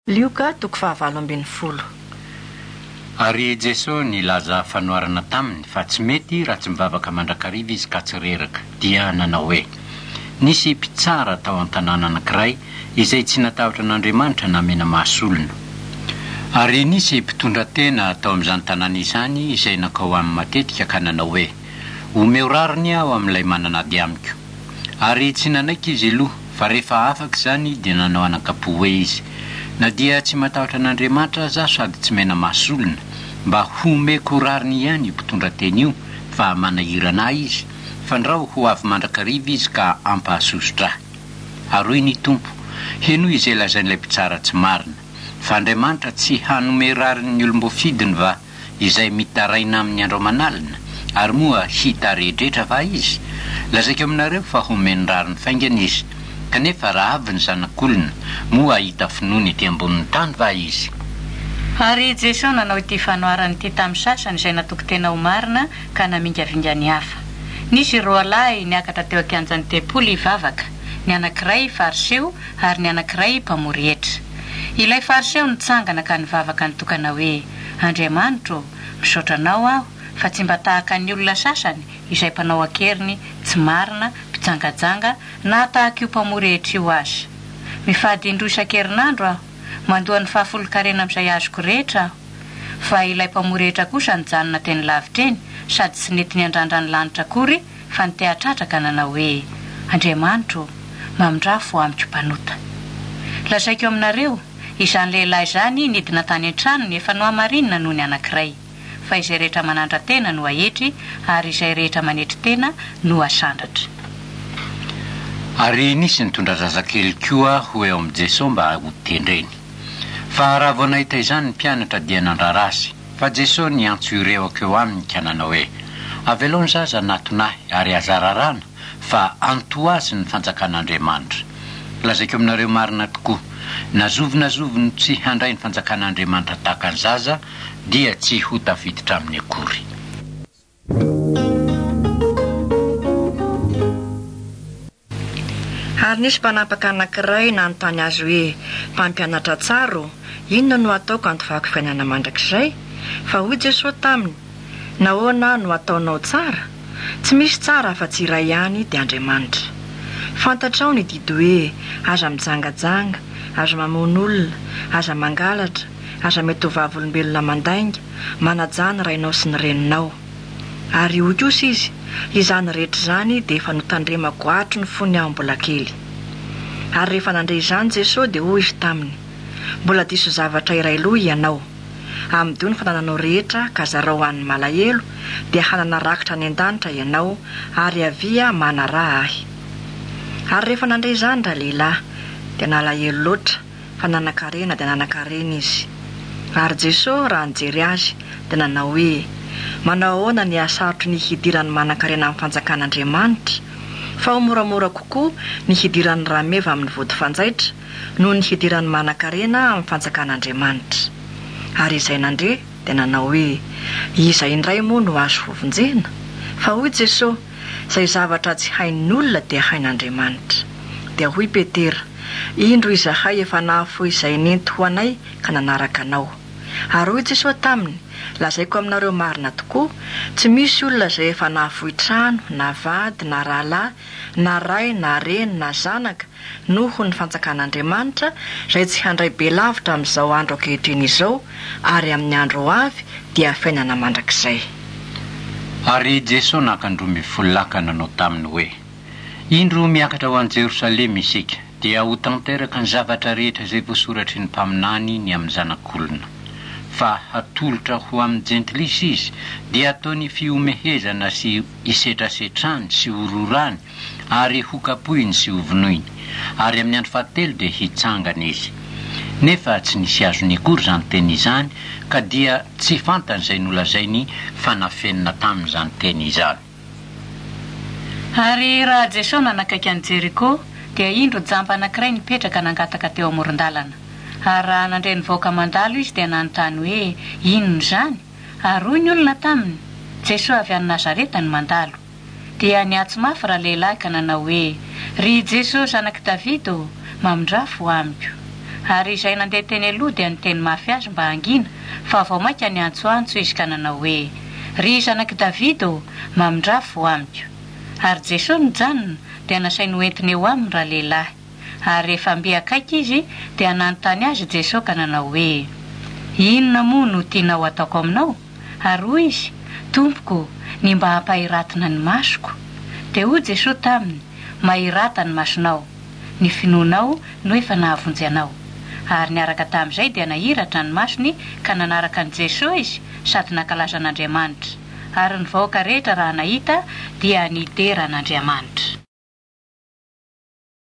Lioka toko 7:20. Ary Jesosy nilaza fanoarana taminy fa tsy mety raha tsy mivavaka mandrakariva izy ka tsy reraka, dia nanao hoe: nisy mpitsara tao an-tanàna anankiray izay tsy natahotra an'Andriamanitra namena mahasolona. Ary nisy mpitondra tena tao amin'izany tanàna izany izay nakao amin'ny matetika ka nanao hoe: omeo rariny aho amin'ilay mananady amiko. Ary tsy nanaiky izy aloha, fa rehefa afaka izany dia nanao anakapo hoe izy: na dia tsy matahotra an'Andriamanitra aza sady tsy mena mahasolona, mba homeko rariny ihany io mpitondra tena io, fa manahirana izy, fandrao ho avy mandrakariva izy ka ampahasosotra ahy. Aroy ny tompo, heno izay lazain'ilay mpitsara tsy marina, fa Andriamanitra tsy hanome rariny ny olombofidiny va izay mitaraina amin'ny andro manalina, ary moa hita rehetrrehetra va izy? Lazaiko aminareo fa homeny rariny faingana izy, kanefa raha avy ny zanak'olona, moa hita finoana ety ambonin'ny tany va izy? Ary Jesosy nanao ity fanoarana ity tamin'ny sasany izay natoko tena ho marina ka namingavinga ny hafa. Nisy roalahy niakatra teo an-kianjan'ny tempoly hivavaka, ny anankiray fariseo ary ny anankiray mpamory hetra. Ilay fariseo nitsangana ka nivavaka nitokana hoe: Andriamanitra, misaotra anao aho, fa tsy mba tahaka ny olona sasany izay mpanao akeriny tsy marina, mpijangajanga na tahaka io mpamory hetra io azy. Mifady indroa isan-kerinandro aho, mandoa ny fahafolo-karena amin'izay azoko rehetra aho. Fa ilay mpamory hetra kosa nijanona teny lavitra eny, sady tsy nety ny andrandra ny lanitra akory, fa nitehatratra ka nanao hoe: Andriamanitra, mamindrafo amiko mpanota. Lazaiko aminareo, izany lehilahy izany nidina tany an-tranony efa nohamarinina noho ny anankiray, fa izay rehetra manandra tena no ahetry, ary izay rehetra manetry tena no asandratra. Ary nisy nitondra zazakely koa ho eo amin'ny Jesosy mba ho tendreny. Fa raha vao nahita izany ny mpianatra dia nandrara azy, fa Jesosy niantso ireo eo aminy ka nanao hoe: avy aloha ny zaza natonahy ary aza rarana, fa anto azy ny fanjakan'Andriamanitra. Lazaiko aminareo marina tokoa, na zovinazoviny tsy handray ny fanjakan'Andriamanitra tahaka ny zaza, dia tsy ho tafiditra amin'ny akory. Ary nisy mpanapaka anankiray nanontany azy hoe: mpampianatra tsara, inona no ataoko hantovako fiainana mandrakizay? Fa hoy Jesosy taminy: nahoana no ataonao tsara? Tsy misy tsara afa-tsy iray ihany dia Andriamanitra. Fantatrao ny didy hoe: aza mijangajanga, aza mamono olona, aza mangalatra, aza mety ho vavolombelona mandainga, manajana rainao sy ny reninao. Ary hoy kosa izy: izany rehetra izany dia efa notandremako hatro ny fony aho mbola kely. Ary rehefa nandre izany Jesosy dia hoy izy taminy: mbola diso zavatra iray loha ianao. Amin'io ny fanananao rehetra ka zarao an'ny malahelo, dia hanana rakitra any an-danitra ianao, ary avia manaraha ahy. Ary rehefa nandre izany ra lehilahy dia nalahelo loatra, fa nanan-karena dia nanan-karena izy. Ary Jesosy raha nijery azy dia nanao hoe: manao ahoana ny ahasarotry ny hidirany manan-karena amin'ny fanjakan'Andriamanitra? Fa ho moramora kokoa ny hidiran'ny rameva amin'ny vody fanjaitra noho ny hidiran'ny manan-karena amin'ny fanjakan'Andriamanitra. Ary izay nandre dia nanao hoe: iza indray moa no azo vovonjena? Fa hoy Jesosy: izay zavatra tsy hain'ny olona dia hain'Andriamanitra. Dia hoy Petera: indro izahay efa nahafoy izay nento ho anay ka nanaraka anao. Ary hoy Jesosy taminy: lazaiko aminareo marina tokoa, tsy misy olona izay efa nahafoy trano, na vady, na rahalahy, na ray, na reny, na zanaka noho ny fanjakan'Andriamanitra izay tsy handray be lavitra amin'izao andro ankehitriny izao, ary amin'ny andro ho avy dia fiainana mandrakizay. Ary Jesosy nakandromy folaka nanao taminy hoe: indro miakatra ho an'i Jerosalema isika, dia ho tanteraka ny zavatra rehetra izay voasoratry ny mpaminany ny amin'ny zanak'olona. Fa hatolotra ho amin'ny jentilisa izy, dia ataony fiomehezana sy hisetrasetrany sy hororany, ary hokapohiny sy hovonoiny, ary amin'ny andro fahatelo dia hitsangana izy. Nefa tsy nisy azony akory izany teny izany, ka dia tsy fantany izay nolazainy fanafenina tamin'izany teny izany. Ary raha Jesosy nanakaiky an'i Jeriko, dia indro jamba anankiray nipetraka nangataka teo amoron-dalana. Ary raha nandre nivoaka mandalo izy dia nanontany hoe: inona izany? Ary hoy ny olona taminy: Jesosy avy any Nazareta ny mandalo. Dia niatso mafy rahalehilahy ka nanao hoe: ry Jesosy zanak' Davida, mamindrafo amiko. Ary izay nandeha teny aloha dia nyteny mafy azy mba hangina fa vao mainka ny antsoantso izy ka nanao hoe ry zanaky Davido mamindrafo amiko. Ary Jesosy nijanona dia nasainy hoentiny eo aminy raha lehilahy. Ary rehefa mbe akaiky izy dia nanontany azy Jesosy ka nanao hoe inona moa no tianao ataoko aminao? Ary hoy izy, tompoko, ny mba hampahiratina ny masoko. Dia hoy Jesosy taminy, mahirata ny masonao, ny finoanao no efa nahavonjy anao. Ary niaraka tamin'izay dia nahiratra ny masony ka nanaraka ny Jesosy izy sady nankalaza an'Andriamanitra. Ary ny vahoaka rehetra raha nahita dia nidera an'Andriamanitra.